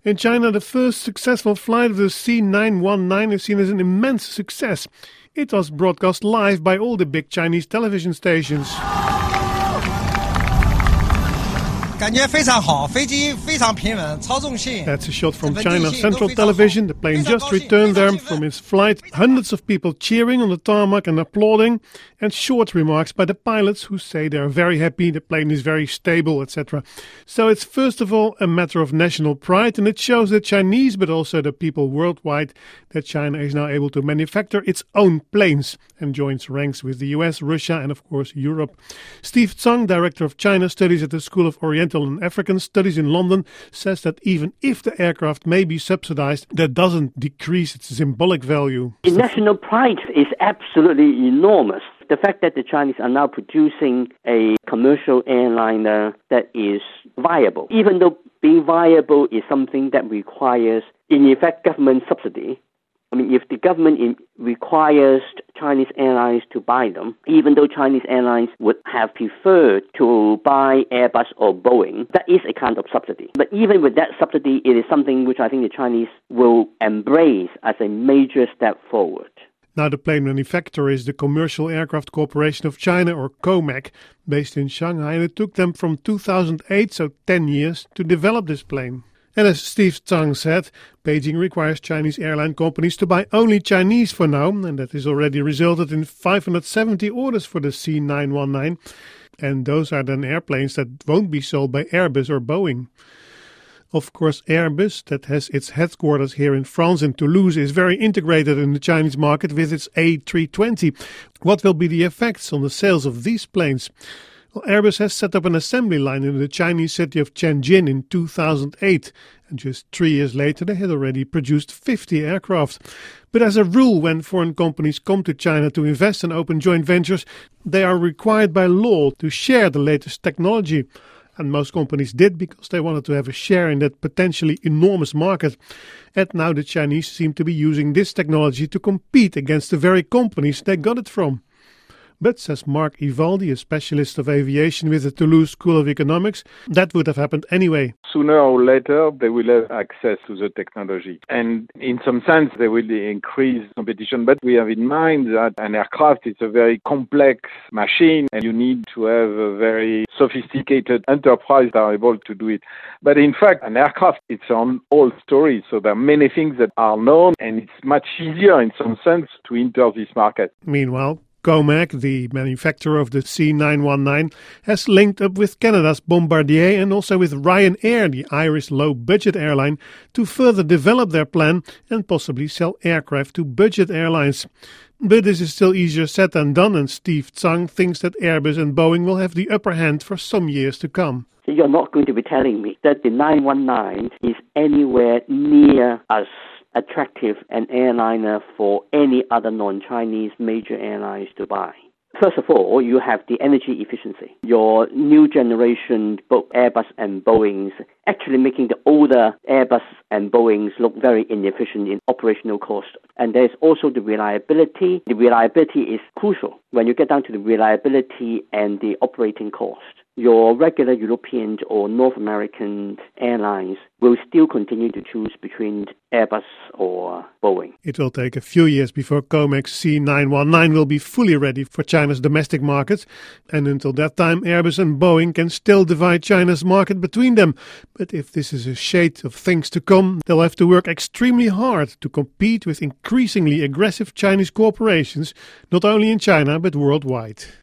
In China, the first successful flight of the C919 is seen as an immense success. It was broadcast live by all the big Chinese television stations. That's a shot from China Central Television. The plane just returned there from its flight. Hundreds of people cheering on the tarmac and applauding, and short remarks by the pilots who say they are very happy, the plane is very stable, etc. So it's first of all a matter of national pride, and it shows the Chinese, but also the people worldwide, that China is now able to manufacture its own planes and joins ranks with the US, Russia, and of course Europe. Steve Tsang, director of China Studies at the School of Oriental and African Studies in London, says that even if the aircraft may be subsidized, that doesn't decrease its symbolic value. The national pride is absolutely enormous. The fact that the Chinese are now producing a commercial airliner that is viable, even though being viable is something that requires, in effect, government subsidy. I mean, if the government requires Chinese airlines to buy them, even though Chinese airlines would have preferred to buy Airbus or Boeing, that is a kind of subsidy. But even with that subsidy, it is something which I think the Chinese will embrace as a major step forward. Now, the plane manufacturer is the Commercial Aircraft Corporation of China, or COMAC, based in Shanghai, and it took them from 2008, so 10 years, to develop this plane. And as Steve Tsang said, Beijing requires Chinese airline companies to buy only Chinese for now, and that has already resulted in 570 orders for the C919. And those are then airplanes that won't be sold by Airbus or Boeing. Of course, Airbus, that has its headquarters here in France in Toulouse, is very integrated in the Chinese market with its A320. What will be the effects on the sales of these planes? Well, Airbus has set up an assembly line in the Chinese city of Tianjin in 2008, and just 3 years later they had already produced 50 aircraft. But as a rule, when foreign companies come to China to invest and open joint ventures, they are required by law to share the latest technology. And most companies did because they wanted to have a share in that potentially enormous market. And now the Chinese seem to be using this technology to compete against the very companies they got it from. But, says Mark Ivaldi, a specialist of aviation with the Toulouse School of Economics, that would have happened anyway. Sooner or later, they will have access to the technology. And in some sense, they will increase competition. But we have in mind that an aircraft is a very complex machine, and you need to have a very sophisticated enterprise that are able to do it. But in fact, an aircraft, it's an old story. So there are many things that are known, and it's much easier in some sense to enter this market. Meanwhile, COMAC, the manufacturer of the C919, has linked up with Canada's Bombardier and also with Ryanair, the Irish low-budget airline, to further develop their plan and possibly sell aircraft to budget airlines. But this is still easier said than done, and Steve Tsang thinks that Airbus and Boeing will have the upper hand for some years to come. You're not going to be telling me that the 919 is anywhere near as attractive an airliner for any other non-Chinese major airlines to buy. First of all, you have the energy efficiency. Your new generation, both Airbus and Boeings, actually making the older Airbus and Boeings look very inefficient in operational cost. And there's also the reliability. The reliability is crucial when you get down to the reliability and the operating cost. Your regular European or North American airlines will still continue to choose between Airbus or Boeing. It will take a few years before COMAC's C919 will be fully ready for China's domestic market. And until that time, Airbus and Boeing can still divide China's market between them. But if this is a shade of things to come, they'll have to work extremely hard to compete with increasingly aggressive Chinese corporations, not only in China but worldwide.